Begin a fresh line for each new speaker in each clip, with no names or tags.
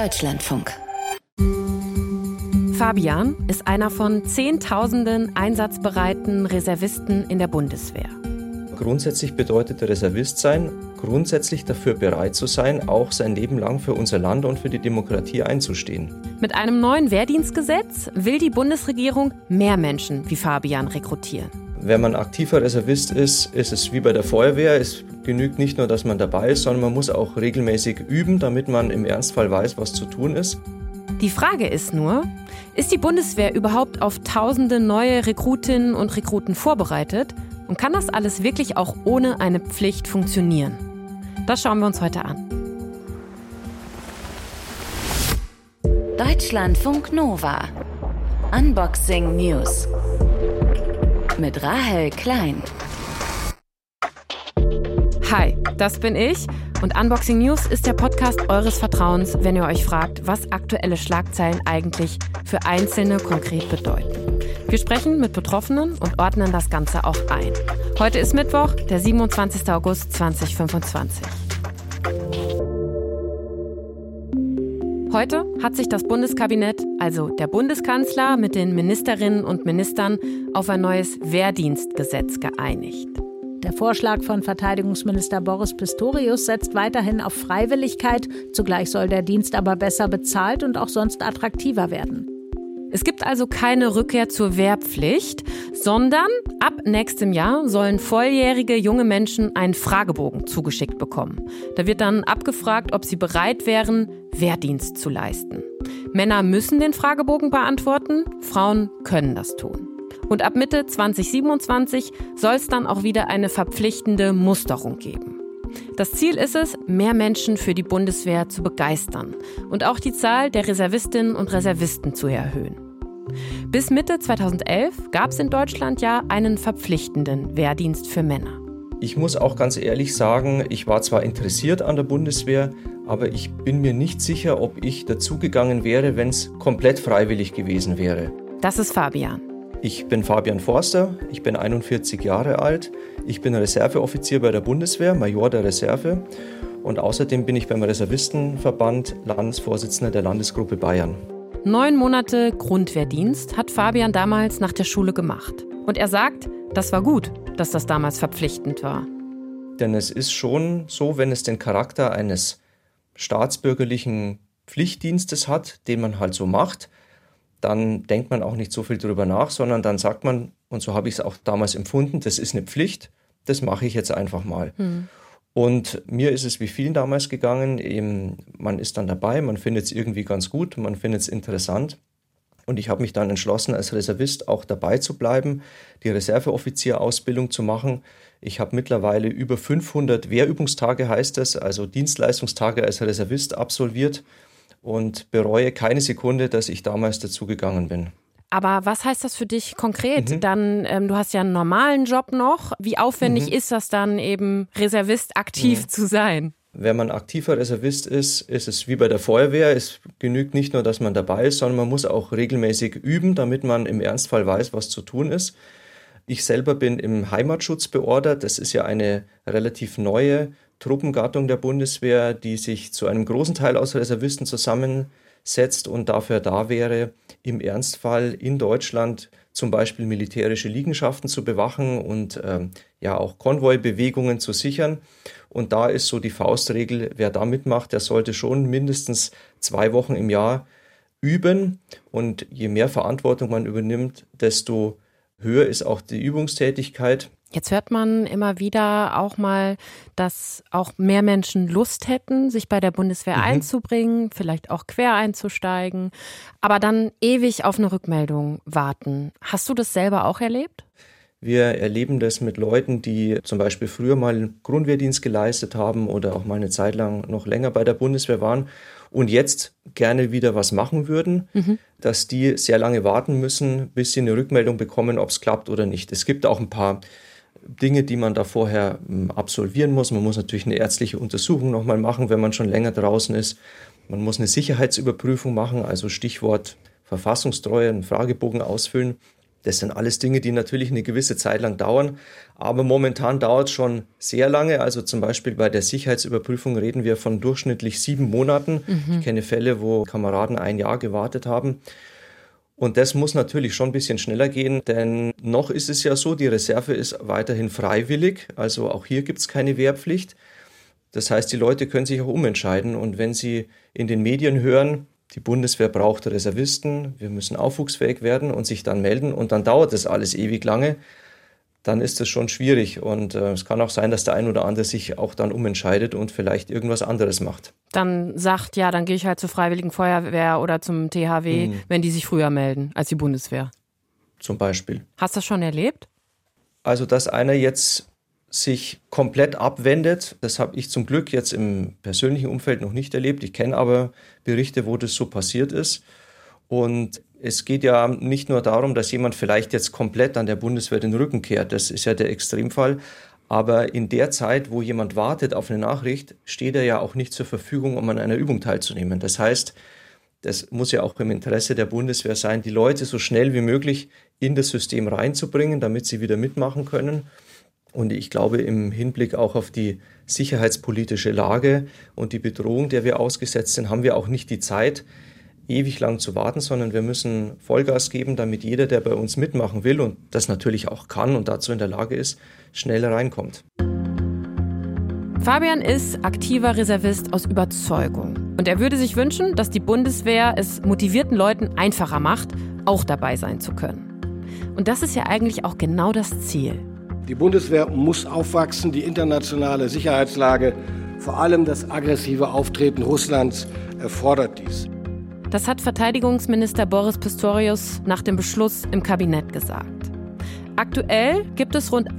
Deutschlandfunk.
Fabian ist einer von Zehntausenden einsatzbereiten Reservisten in der Bundeswehr.
Grundsätzlich bedeutet Reservist sein, grundsätzlich dafür bereit zu sein, auch sein Leben lang für unser Land und für die Demokratie einzustehen.
Mit einem neuen Wehrdienstgesetz will die Bundesregierung mehr Menschen wie Fabian rekrutieren.
Wenn man aktiver Reservist ist, ist es wie bei der Feuerwehr. Es genügt nicht nur, dass man dabei ist, sondern man muss auch regelmäßig üben, damit man im Ernstfall weiß, was zu tun ist.
Die Frage ist nur, ist die Bundeswehr überhaupt auf tausende neue Rekrutinnen und Rekruten vorbereitet? Und kann das alles wirklich auch ohne eine Pflicht funktionieren? Das schauen wir uns heute an.
Deutschlandfunk Nova. Unboxing News. Mit Rahel Klein.
Hi, das bin ich und Unboxing News ist der Podcast eures Vertrauens, wenn ihr euch fragt, was aktuelle Schlagzeilen eigentlich für Einzelne konkret bedeuten. Wir sprechen mit Betroffenen und ordnen das Ganze auch ein. Heute ist Mittwoch, der 27. August 2025. Heute hat sich das Bundeskabinett, also der Bundeskanzler mit den Ministerinnen und Ministern, auf ein neues Wehrdienstgesetz geeinigt.
Der Vorschlag von Verteidigungsminister Boris Pistorius setzt weiterhin auf Freiwilligkeit. Zugleich soll der Dienst aber besser bezahlt und auch sonst attraktiver werden.
Es gibt also keine Rückkehr zur Wehrpflicht, sondern ab nächstem Jahr sollen volljährige junge Menschen einen Fragebogen zugeschickt bekommen. Da wird dann abgefragt, ob sie bereit wären, Wehrdienst zu leisten. Männer müssen den Fragebogen beantworten, Frauen können das tun. Und ab Mitte 2027 soll es dann auch wieder eine verpflichtende Musterung geben. Das Ziel ist es, mehr Menschen für die Bundeswehr zu begeistern und auch die Zahl der Reservistinnen und Reservisten zu erhöhen. Bis Mitte 2011 gab es in Deutschland ja einen verpflichtenden Wehrdienst für Männer.
Ich muss auch ganz ehrlich sagen, ich war zwar interessiert an der Bundeswehr, aber ich bin mir nicht sicher, ob ich dazugegangen wäre, wenn es komplett freiwillig gewesen wäre.
Das ist Fabian.
Ich bin Fabian Forster, ich bin 41 Jahre alt, ich bin Reserveoffizier bei der Bundeswehr, Major der Reserve und außerdem bin ich beim Reservistenverband Landesvorsitzender der Landesgruppe Bayern.
9 Monate Grundwehrdienst hat Fabian damals nach der Schule gemacht. Und er sagt, das war gut, dass das damals verpflichtend war.
Denn es ist schon so, wenn es den Charakter eines staatsbürgerlichen Pflichtdienstes hat, den man halt so macht, dann denkt man auch nicht so viel drüber nach, sondern dann sagt man, und so habe ich es auch damals empfunden, das ist eine Pflicht, das mache ich jetzt einfach mal. Und mir ist es wie vielen damals gegangen, eben, man ist dann dabei, man findet es irgendwie ganz gut, man findet es interessant. Und ich habe mich dann entschlossen, als Reservist auch dabei zu bleiben, die Reserveoffizierausbildung zu machen. Ich habe mittlerweile über 500 Wehrübungstage, heißt das, also Dienstleistungstage als Reservist absolviert. Und bereue keine Sekunde, dass ich damals dazugegangen bin.
Aber was heißt das für dich konkret? Dann, du hast ja einen normalen Job noch. Wie aufwendig ist das dann eben, Reservist aktiv zu sein?
Wenn man aktiver Reservist ist, ist es wie bei der Feuerwehr. Es genügt nicht nur, dass man dabei ist, sondern man muss auch regelmäßig üben, damit man im Ernstfall weiß, was zu tun ist. Ich selber bin im Heimatschutz beordert. Das ist ja eine relativ neue Truppengattung der Bundeswehr, die sich zu einem großen Teil aus Reservisten zusammensetzt und dafür da wäre, im Ernstfall in Deutschland zum Beispiel militärische Liegenschaften zu bewachen und auch Konvoibewegungen zu sichern. Und da ist so die Faustregel, wer da mitmacht, der sollte schon mindestens 2 Wochen im Jahr üben. Und je mehr Verantwortung man übernimmt, desto höher ist auch die Übungstätigkeit.
Jetzt hört man immer wieder auch mal, dass auch mehr Menschen Lust hätten, sich bei der Bundeswehr einzubringen, vielleicht auch quer einzusteigen, aber dann ewig auf eine Rückmeldung warten. Hast du das selber auch erlebt?
Wir erleben das mit Leuten, die zum Beispiel früher mal Grundwehrdienst geleistet haben oder auch mal eine Zeit lang noch länger bei der Bundeswehr waren und jetzt gerne wieder was machen würden, dass die sehr lange warten müssen, bis sie eine Rückmeldung bekommen, ob es klappt oder nicht. Es gibt auch ein paar Dinge, die man da vorher absolvieren muss. Man muss natürlich eine ärztliche Untersuchung nochmal machen, wenn man schon länger draußen ist. Man muss eine Sicherheitsüberprüfung machen, also Stichwort Verfassungstreue, einen Fragebogen ausfüllen. Das sind alles Dinge, die natürlich eine gewisse Zeit lang dauern, aber momentan dauert es schon sehr lange. Also zum Beispiel bei der Sicherheitsüberprüfung reden wir von durchschnittlich 7 Monaten. Ich kenne Fälle, wo Kameraden 1 Jahr gewartet haben. Und das muss natürlich schon ein bisschen schneller gehen, denn noch ist es ja so, die Reserve ist weiterhin freiwillig, also auch hier gibt es keine Wehrpflicht. Das heißt, die Leute können sich auch umentscheiden und wenn sie in den Medien hören, die Bundeswehr braucht Reservisten, wir müssen aufwuchsfähig werden und sich dann melden und dann dauert das alles ewig lange, dann ist das schon schwierig. Und es kann auch sein, dass der ein oder andere sich auch dann umentscheidet und vielleicht irgendwas anderes macht.
Dann sagt, ja, dann gehe ich halt zur Freiwilligen Feuerwehr oder zum THW, wenn die sich früher melden als die Bundeswehr.
Zum Beispiel.
Hast du das schon erlebt?
Also, dass einer jetzt sich komplett abwendet, das habe ich zum Glück jetzt im persönlichen Umfeld noch nicht erlebt. Ich kenne aber Berichte, wo das so passiert ist. Und es geht ja nicht nur darum, dass jemand vielleicht jetzt komplett an der Bundeswehr den Rücken kehrt. Das ist ja der Extremfall. Aber in der Zeit, wo jemand wartet auf eine Nachricht, steht er ja auch nicht zur Verfügung, um an einer Übung teilzunehmen. Das heißt, das muss ja auch im Interesse der Bundeswehr sein, die Leute so schnell wie möglich in das System reinzubringen, damit sie wieder mitmachen können. Und ich glaube, im Hinblick auch auf die sicherheitspolitische Lage und die Bedrohung, der wir ausgesetzt sind, haben wir auch nicht die Zeit, ewig lang zu warten, sondern wir müssen Vollgas geben, damit jeder, der bei uns mitmachen will und das natürlich auch kann und dazu in der Lage ist, schneller reinkommt.
Fabian ist aktiver Reservist aus Überzeugung. Und er würde sich wünschen, dass die Bundeswehr es motivierten Leuten einfacher macht, auch dabei sein zu können. Und das ist ja eigentlich auch genau das Ziel.
Die Bundeswehr muss aufwachsen, die internationale Sicherheitslage, vor allem das aggressive Auftreten Russlands, erfordert dies.
Das hat Verteidigungsminister Boris Pistorius nach dem Beschluss im Kabinett gesagt. Aktuell gibt es rund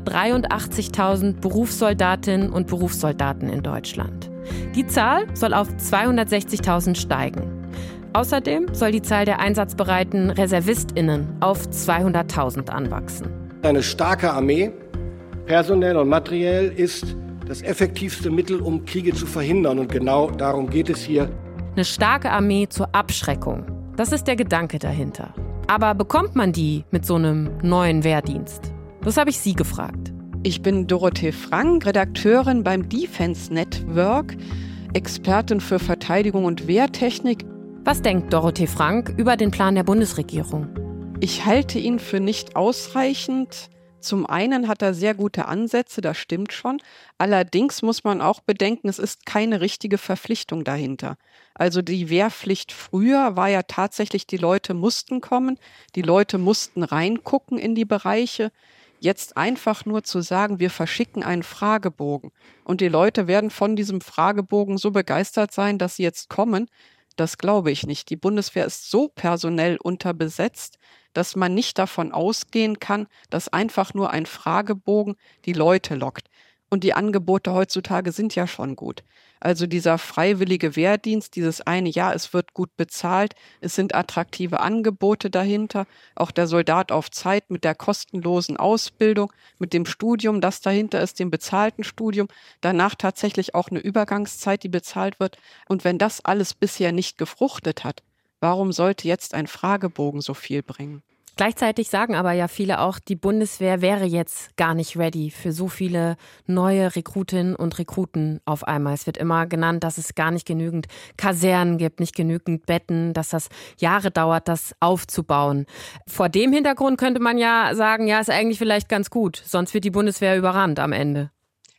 183.000 Berufssoldatinnen und Berufssoldaten in Deutschland. Die Zahl soll auf 260.000 steigen. Außerdem soll die Zahl der einsatzbereiten ReservistInnen auf 200.000 anwachsen.
Eine starke Armee, personell und materiell, ist das effektivste Mittel, um Kriege zu verhindern. Und genau darum geht es hier.
Eine starke Armee zur Abschreckung. Das ist der Gedanke dahinter. Aber bekommt man die mit so einem neuen Wehrdienst? Das habe ich Sie gefragt.
Ich bin Dorothee Frank, Redakteurin beim Defense Network, Expertin für Verteidigung und Wehrtechnik.
Was denkt Dorothee Frank über den Plan der Bundesregierung?
Ich halte ihn für nicht ausreichend. Zum einen hat er sehr gute Ansätze, das stimmt schon. Allerdings muss man auch bedenken, es ist keine richtige Verpflichtung dahinter. Also die Wehrpflicht früher war ja tatsächlich, die Leute mussten kommen, die Leute mussten reingucken in die Bereiche. Jetzt einfach nur zu sagen, wir verschicken einen Fragebogen und die Leute werden von diesem Fragebogen so begeistert sein, dass sie jetzt kommen, das glaube ich nicht. Die Bundeswehr ist so personell unterbesetzt, dass man nicht davon ausgehen kann, dass einfach nur ein Fragebogen die Leute lockt. Und die Angebote heutzutage sind ja schon gut. Also dieser freiwillige Wehrdienst, dieses eine Jahr, es wird gut bezahlt, es sind attraktive Angebote dahinter, auch der Soldat auf Zeit mit der kostenlosen Ausbildung, mit dem Studium, das dahinter ist, dem bezahlten Studium, danach tatsächlich auch eine Übergangszeit, die bezahlt wird. Und wenn das alles bisher nicht gefruchtet hat, warum sollte jetzt ein Fragebogen so viel bringen?
Gleichzeitig sagen aber ja viele auch, die Bundeswehr wäre jetzt gar nicht ready für so viele neue Rekrutinnen und Rekruten auf einmal. Es wird immer genannt, dass es gar nicht genügend Kasernen gibt, nicht genügend Betten, dass das Jahre dauert, das aufzubauen. Vor dem Hintergrund könnte man ja sagen, ja, ist eigentlich vielleicht ganz gut, sonst wird die Bundeswehr überrannt am Ende.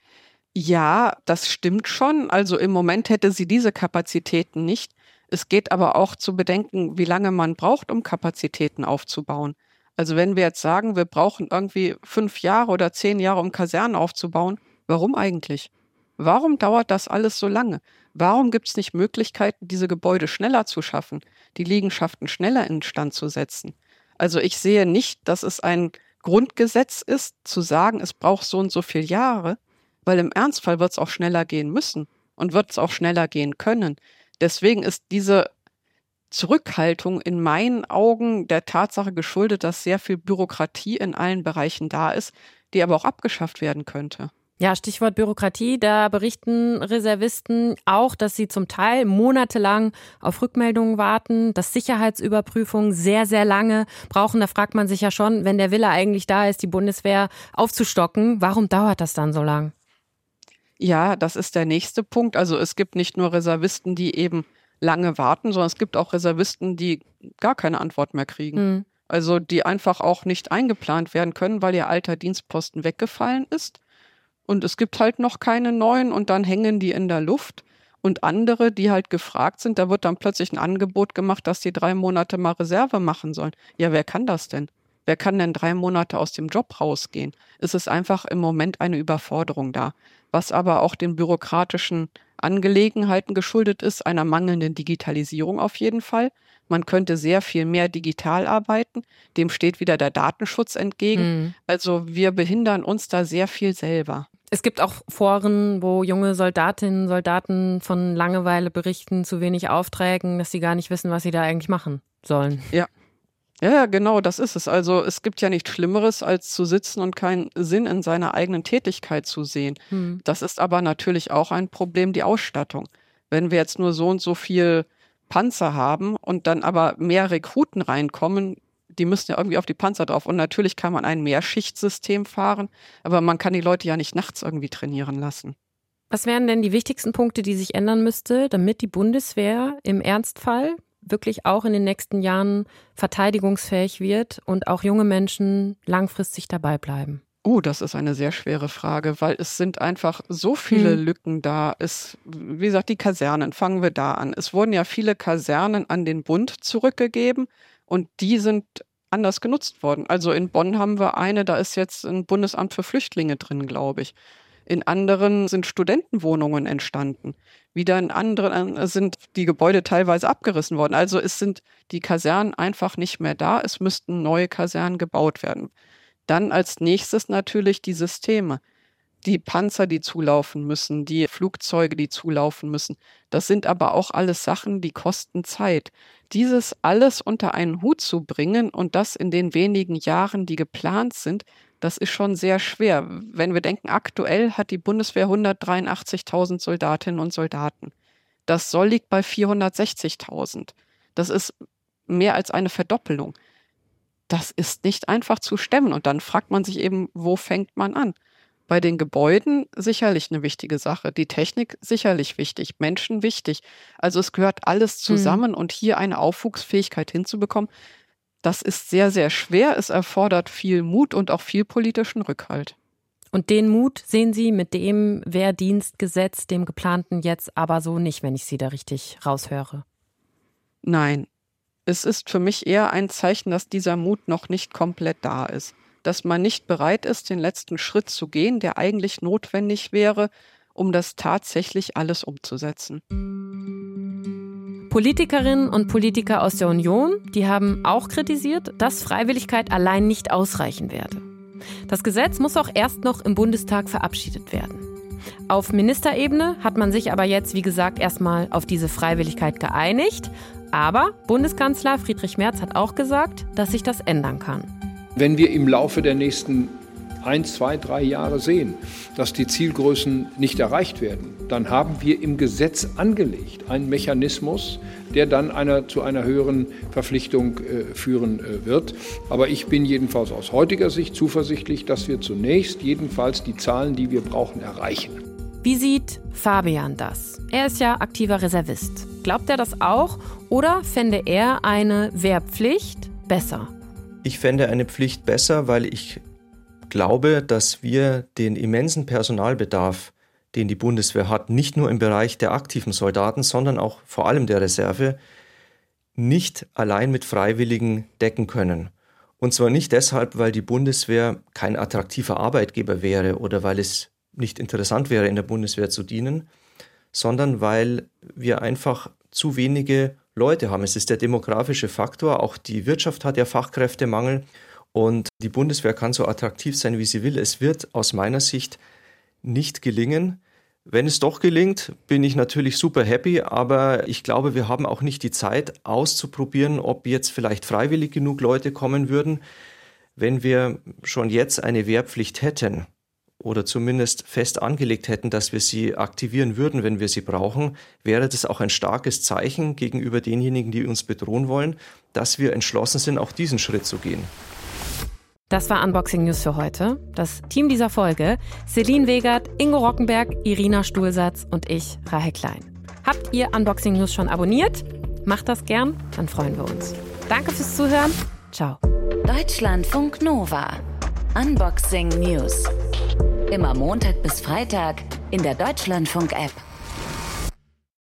Ja, das stimmt schon. Also im Moment hätte sie diese Kapazitäten nicht. Es geht aber auch zu bedenken, wie lange man braucht, um Kapazitäten aufzubauen. Also wenn wir jetzt sagen, wir brauchen irgendwie 5 Jahre oder 10 Jahre, um Kasernen aufzubauen, warum eigentlich? Warum dauert das alles so lange? Warum gibt es nicht Möglichkeiten, diese Gebäude schneller zu schaffen, die Liegenschaften schneller instand zu setzen? Also ich sehe nicht, dass es ein Grundgesetz ist, zu sagen, es braucht so und so viele Jahre, weil im Ernstfall wird es auch schneller gehen müssen und wird es auch schneller gehen können. Deswegen ist diese Zurückhaltung in meinen Augen der Tatsache geschuldet, dass sehr viel Bürokratie in allen Bereichen da ist, die aber auch abgeschafft werden könnte.
Ja, Stichwort Bürokratie. Da berichten Reservisten auch, dass sie zum Teil monatelang auf Rückmeldungen warten, dass Sicherheitsüberprüfungen sehr, sehr lange brauchen. Da fragt man sich ja schon, wenn der Wille eigentlich da ist, die Bundeswehr aufzustocken, warum dauert das dann so lang?
Ja, das ist der nächste Punkt. Also es gibt nicht nur Reservisten, die eben lange warten, sondern es gibt auch Reservisten, die gar keine Antwort mehr kriegen. Also die einfach auch nicht eingeplant werden können, weil ihr alter Dienstposten weggefallen ist. Und es gibt halt noch keine neuen und dann hängen die in der Luft. Und andere, die halt gefragt sind, da wird dann plötzlich ein Angebot gemacht, dass die 3 Monate mal Reserve machen sollen. Ja, wer kann das denn? Wer kann denn 3 Monate aus dem Job rausgehen? Es ist einfach im Moment eine Überforderung da. Was aber auch den bürokratischen Angelegenheiten geschuldet ist, einer mangelnden Digitalisierung auf jeden Fall. Man könnte sehr viel mehr digital arbeiten. Dem steht wieder der Datenschutz entgegen. Also wir behindern uns da sehr viel selber.
Es gibt auch Foren, wo junge Soldatinnen und Soldaten von Langeweile berichten, zu wenig Aufträgen, dass sie gar nicht wissen, was sie da eigentlich machen sollen.
Ja, genau, das ist es. Also es gibt ja nichts Schlimmeres, als zu sitzen und keinen Sinn in seiner eigenen Tätigkeit zu sehen. Das ist aber natürlich auch ein Problem, die Ausstattung. Wenn wir jetzt nur so und so viel Panzer haben und dann aber mehr Rekruten reinkommen, die müssen ja irgendwie auf die Panzer drauf. Und natürlich kann man ein Mehrschichtsystem fahren, aber man kann die Leute ja nicht nachts irgendwie trainieren lassen.
Was wären denn die wichtigsten Punkte, die sich ändern müsste, damit die Bundeswehr im Ernstfall wirklich auch in den nächsten Jahren verteidigungsfähig wird und auch junge Menschen langfristig dabei bleiben?
Das ist eine sehr schwere Frage, weil es sind einfach so viele Lücken da. Wie gesagt, die Kasernen, fangen wir da an. Es wurden ja viele Kasernen an den Bund zurückgegeben und die sind anders genutzt worden. Also in Bonn haben wir eine, da ist jetzt ein Bundesamt für Flüchtlinge drin, glaube ich. In anderen sind Studentenwohnungen entstanden. Wieder in anderen sind die Gebäude teilweise abgerissen worden. Also es sind die Kasernen einfach nicht mehr da. Es müssten neue Kasernen gebaut werden. Dann als nächstes natürlich die Systeme. Die Panzer, die zulaufen müssen, die Flugzeuge, die zulaufen müssen. Das sind aber auch alles Sachen, die kosten Zeit. Dieses alles unter einen Hut zu bringen und das in den wenigen Jahren, die geplant sind, das ist schon sehr schwer. Wenn wir denken, aktuell hat die Bundeswehr 183.000 Soldatinnen und Soldaten. Das Soll liegt bei 460.000. Das ist mehr als eine Verdoppelung. Das ist nicht einfach zu stemmen. Und dann fragt man sich eben, wo fängt man an? Bei den Gebäuden sicherlich eine wichtige Sache. Die Technik sicherlich wichtig. Menschen wichtig. Also es gehört alles zusammen und hier eine Aufwuchsfähigkeit hinzubekommen, das ist sehr, sehr schwer. Es erfordert viel Mut und auch viel politischen Rückhalt.
Und den Mut sehen Sie mit dem Wehrdienstgesetz, dem geplanten jetzt aber so nicht, wenn ich Sie da richtig raushöre?
Nein, es ist für mich eher ein Zeichen, dass dieser Mut noch nicht komplett da ist. Dass man nicht bereit ist, den letzten Schritt zu gehen, der eigentlich notwendig wäre, um das tatsächlich alles umzusetzen.
Politikerinnen und Politiker aus der Union, die haben auch kritisiert, dass Freiwilligkeit allein nicht ausreichen werde. Das Gesetz muss auch erst noch im Bundestag verabschiedet werden. Auf Ministerebene hat man sich aber jetzt, wie gesagt, erstmal auf diese Freiwilligkeit geeinigt. Aber Bundeskanzler Friedrich Merz hat auch gesagt, dass sich das ändern kann.
Wenn wir im Laufe der nächsten 1, 2, 3 Jahre sehen, dass die Zielgrößen nicht erreicht werden, dann haben wir im Gesetz angelegt einen Mechanismus, der dann zu einer höheren Verpflichtung führen wird. Aber ich bin jedenfalls aus heutiger Sicht zuversichtlich, dass wir zunächst jedenfalls die Zahlen, die wir brauchen, erreichen.
Wie sieht Fabian das? Er ist ja aktiver Reservist. Glaubt er das auch oder fände er eine Wehrpflicht besser?
Ich fände eine Pflicht besser, weil ich glaube, dass wir den immensen Personalbedarf, den die Bundeswehr hat, nicht nur im Bereich der aktiven Soldaten, sondern auch vor allem der Reserve, nicht allein mit Freiwilligen decken können. Und zwar nicht deshalb, weil die Bundeswehr kein attraktiver Arbeitgeber wäre oder weil es nicht interessant wäre, in der Bundeswehr zu dienen, sondern weil wir einfach zu wenige Leute haben. Es ist der demografische Faktor, auch die Wirtschaft hat ja Fachkräftemangel und die Bundeswehr kann so attraktiv sein, wie sie will. Es wird aus meiner Sicht nicht gelingen. Wenn es doch gelingt, bin ich natürlich super happy, aber ich glaube, wir haben auch nicht die Zeit auszuprobieren, ob jetzt vielleicht freiwillig genug Leute kommen würden. Wenn wir schon jetzt eine Wehrpflicht hätten oder zumindest fest angelegt hätten, dass wir sie aktivieren würden, wenn wir sie brauchen, wäre das auch ein starkes Zeichen gegenüber denjenigen, die uns bedrohen wollen, dass wir entschlossen sind, auch diesen Schritt zu gehen.
Das war Unboxing News für heute. Das Team dieser Folge: Celine Wegert, Ingo Rockenberg, Irina Stuhlsatz und ich, Rahel Klein. Habt ihr Unboxing News schon abonniert? Macht das gern, dann freuen wir uns. Danke fürs Zuhören. Ciao.
Deutschlandfunk Nova. Unboxing News. Immer Montag bis Freitag in der Deutschlandfunk-App.